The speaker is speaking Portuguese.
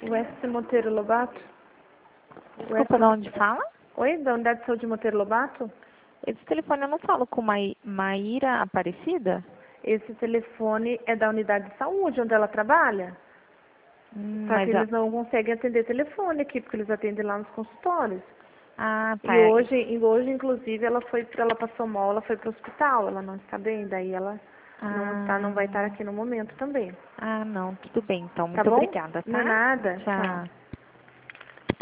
West Monteiro Lobato? Desculpa, de onde fala? Oi, da Unidade de Saúde Monteiro Lobato? Esse telefone eu não falo com Maíra Aparecida? Esse telefone é da Unidade de Saúde, onde ela trabalha? Só que Mas eles não conseguem atender telefone aqui, porque eles atendem lá nos consultórios. Ah, tá. E hoje, inclusive, ela passou mal, ela foi para o hospital, ela não está bem, daí ela não vai estar aqui no momento também. Ah, não, tudo bem, então. Tá Muito bom? obrigada, Não é tá? nada. Tchau. Tchau.